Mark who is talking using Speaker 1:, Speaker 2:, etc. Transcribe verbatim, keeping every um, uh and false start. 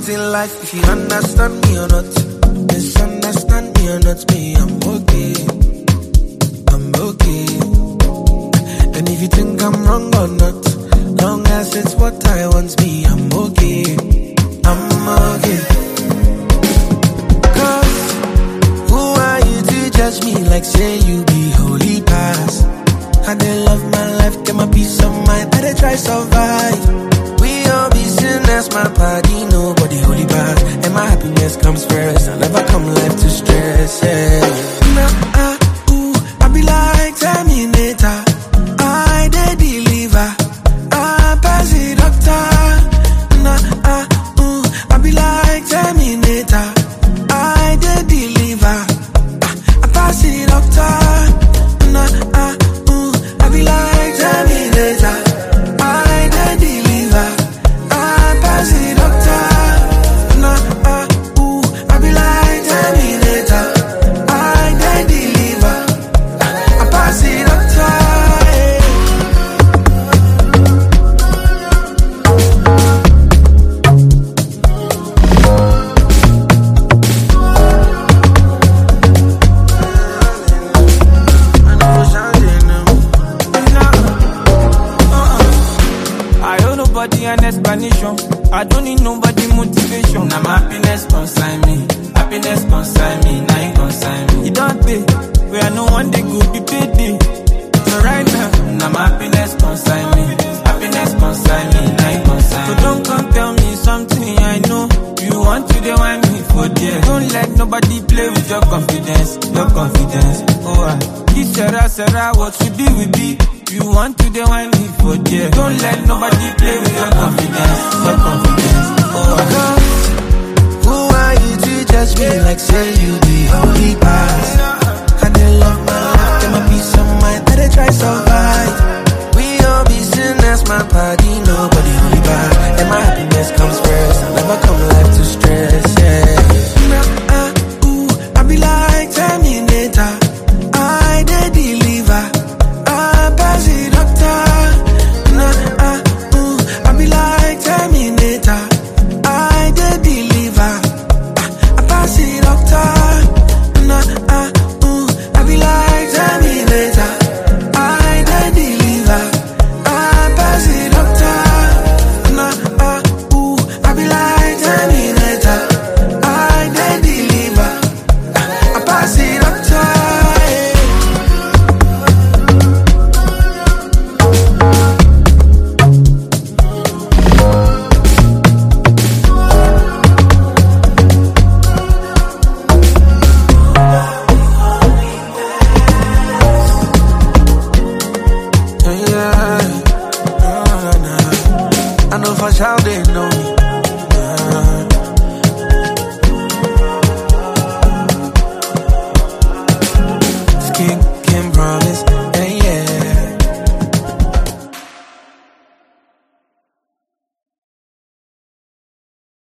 Speaker 1: things in life, if you understand me or not. Misunderstand me or not, me, I'm okay. I'm okay. And if you think I'm wrong or not, long as it's what I want, me, I'm okay. I'm okay. Cause who are you to judge me like say you be holy past? I dey love my life, get my peace of mind, I dey try survive. We all be sinners, my body, nobody holy bad. And my happiness comes first, I never come life to stress, yeah. Nah, uh, ooh, I be like Terminator, I dey deliver, I pass the doctor. Nah, uh, ooh, I be like Terminator, I dey deliver, I pass the doctor. Nah, uh, ooh, I be like Terminator, I dey deliver, I pass the doctor. Nah, uh, ooh, I be like Terminator, I dey deliver, I pass the doctor.
Speaker 2: I owe nobody an explanation. I don't need nobody motivation.
Speaker 3: Now my happiness consign me. Happiness consign me. Now you consign me.
Speaker 2: You don't pay, where no one day go be payday. So right now,
Speaker 3: Now my happiness consign me. Happiness consign me. Now you consign
Speaker 2: so
Speaker 3: me.
Speaker 2: don't come tell me something I know. You want to dey whine me for there. Don't let nobody play with your confidence, your confidence. Oh, I this Sarah, Sarah, what we be, we be. You want to dey whine me for there. Don't let nobody play with your confidence, your confidence. Oh, I
Speaker 1: Cause who are you to judge me like say you be holy past?